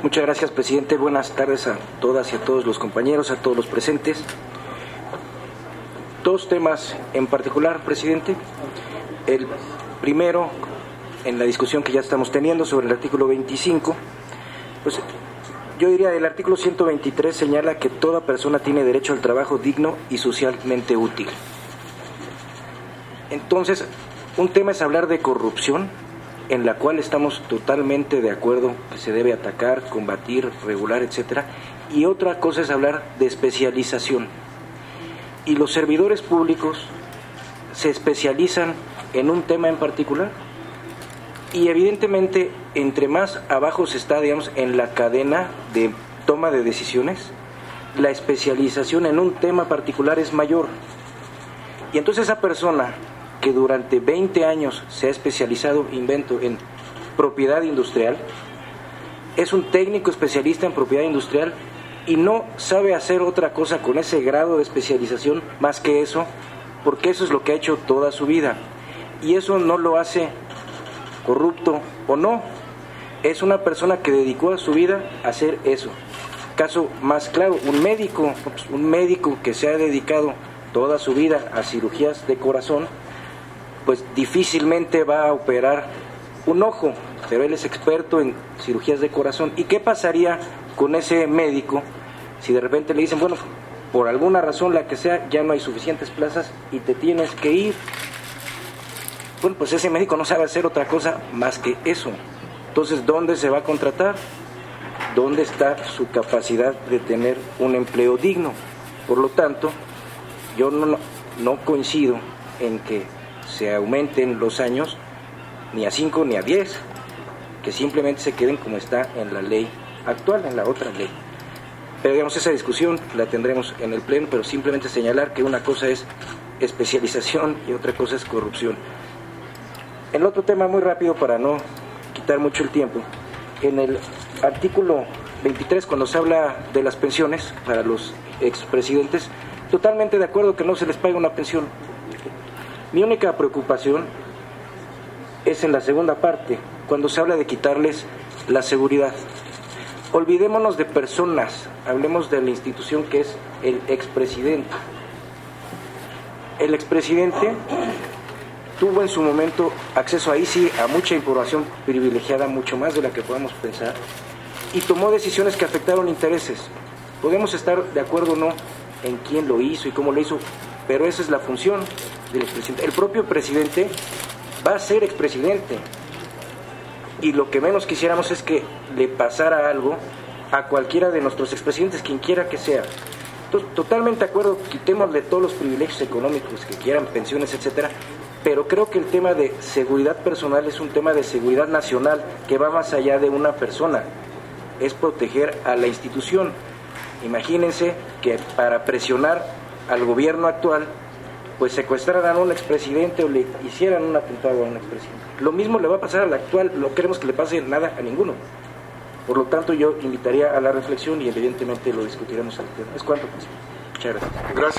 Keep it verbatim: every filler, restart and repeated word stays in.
Muchas gracias, presidente. Buenas tardes a todas y a todos los compañeros, a todos los presentes. Dos temas en particular, presidente. El primero, en la discusión que ya estamos teniendo sobre el artículo veinticinco, pues yo diría el artículo ciento veintitrés señala que toda persona tiene derecho al trabajo digno y socialmente útil. Entonces, un tema es hablar de corrupción, en la cual estamos totalmente de acuerdo que se debe atacar, combatir, regular, etcétera, y otra cosa es hablar de especialización. Y los servidores públicos se especializan en un tema en particular, y evidentemente entre más abajo se está, digamos, en la cadena de toma de decisiones, la especialización en un tema particular es mayor. Y entonces esa persona que durante veinte años se ha especializado, invento, en propiedad industrial, es un técnico especialista en propiedad industrial y no sabe hacer otra cosa con ese grado de especialización más que eso, porque eso es lo que ha hecho toda su vida. Y eso no lo hace corrupto o no, es una persona que dedicó a su vida a hacer eso. Caso más claro, un médico, un médico que se ha dedicado toda su vida a cirugías de corazón, pues difícilmente va a operar un ojo, pero él es experto en cirugías de corazón. ¿Y qué pasaría con ese médico si de repente le dicen, bueno, por alguna razón, la que sea, ya no hay suficientes plazas y te tienes que ir? Bueno, pues ese médico no sabe hacer otra cosa más que eso. Entonces, ¿dónde se va a contratar? ¿Dónde está su capacidad de tener un empleo digno? Por lo tanto, yo no, no coincido en que se aumenten los años ni a cinco ni a diez, que simplemente se queden como está en la ley actual, en la otra ley. Pero digamos, esa discusión la tendremos en el pleno, pero simplemente señalar que una cosa es especialización y otra cosa es corrupción. El otro tema, muy rápido para no quitar mucho el tiempo, en el artículo veintitrés, cuando se habla de las pensiones para los expresidentes, totalmente de acuerdo que no se les pague una pensión. Mi única preocupación es en la segunda parte, cuando se habla de quitarles la seguridad. Olvidémonos de personas, hablemos de la institución que es el expresidente. El expresidente tuvo en su momento acceso ahí sí a mucha información privilegiada, mucho más de la que podamos pensar, y tomó decisiones que afectaron intereses. Podemos estar de acuerdo o no en quién lo hizo y cómo lo hizo, pero esa es la función del expresidente. El propio presidente va a ser expresidente y lo que menos quisiéramos es que le pasara algo a cualquiera de nuestros expresidentes, quien quiera que sea. Entonces, totalmente de acuerdo, quitémosle todos los privilegios económicos que quieran, pensiones, etcétera, pero creo que el tema de seguridad personal es un tema de seguridad nacional que va más allá de una persona, es proteger a la institución. Imagínense que para presionar al gobierno actual, pues secuestraran a un expresidente o le hicieran un atentado a un expresidente. Lo mismo le va a pasar al actual, no queremos que le pase nada a ninguno. Por lo tanto, yo invitaría a la reflexión y evidentemente lo discutiremos al tema. Es cuanto, pues. Muchas gracias. Gracias.